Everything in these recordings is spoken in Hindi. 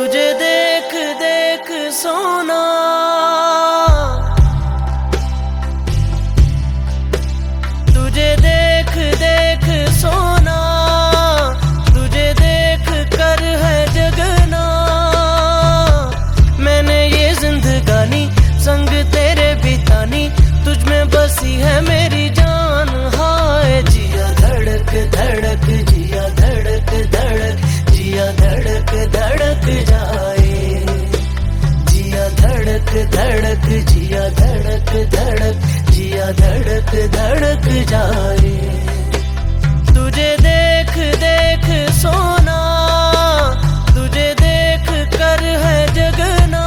तुझे देख देख सोना, तुझे देख देख सोना, तुझे देख कर है जगना। मैंने ये जिंदगानी संग तेरे बितानी, तुझ में बसी है मेरी जान। हाय जिया धड़क धड़क, जिया धड़क धड़क, जिया धड़क धड़क जाए। जिया धड़क धड़क, जिया धड़क धड़क, जिया धड़क धड़क जाए। तुझे देख देख सोना, तुझे देख कर है जगना।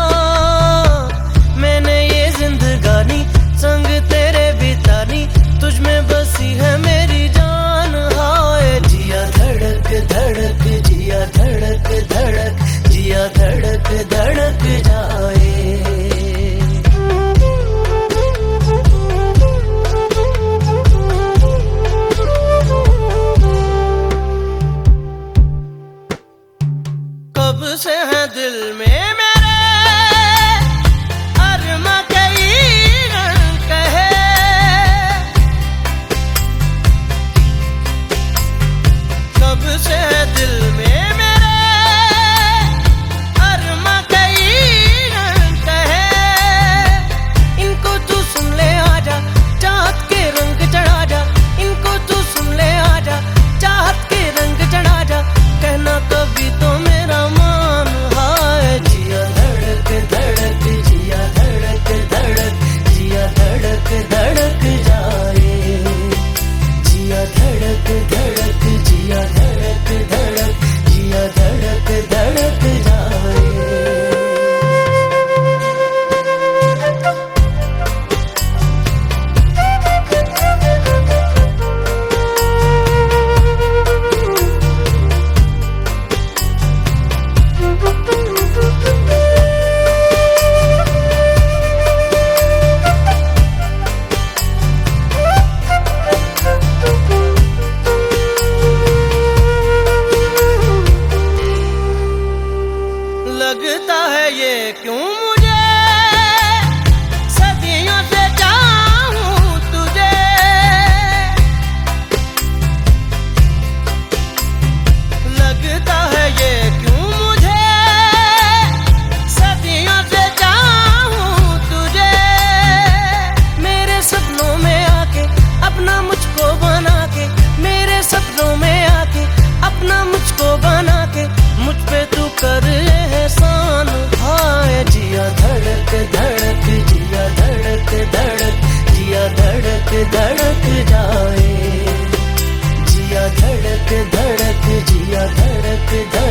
मैंने ये जिंदगानी संग तेरे बितानी, तुझ में बसी है मेरी जान। हाय जिया धड़क धड़क, जिया धड़क धड़क, जिया धड़क धड़क जाए। कब से है दिल में मेरे अरमा कई रंग कहे। कब से है दिल में मेरे अरमा कई रंग कहे। इनको तू सुन ले आजा, चाहत के रंग चढ़ा जा। इनको तू सुन ले आजा, चाहत के रंग चढ़ा जा। कहना कभी तो मेरा मान। हाय जिया धड़क धड़क, जिया धड़क धड़क, जिया धड़क धड़क जाए। जिया धड़क धड़क, जिया धड़क धड़क, जिया धड़क धड़क जाए। लगता है ये क्यों मुझे सदियों से चाहूं तुझे। लगता है ये क्यों मुझे सदियों से चाहूं तुझे। मेरे सपनों में आके अपना मुझको बना के, मेरे सपनों में आके अपना मुझको बना के, मुझ पे तू कर एहसान। हाय जिया धड़क धड़क, जिया धड़क धड़क, जिया धड़क धड़क जाए। जिया धड़क धड़क, जिया धड़क धड़क।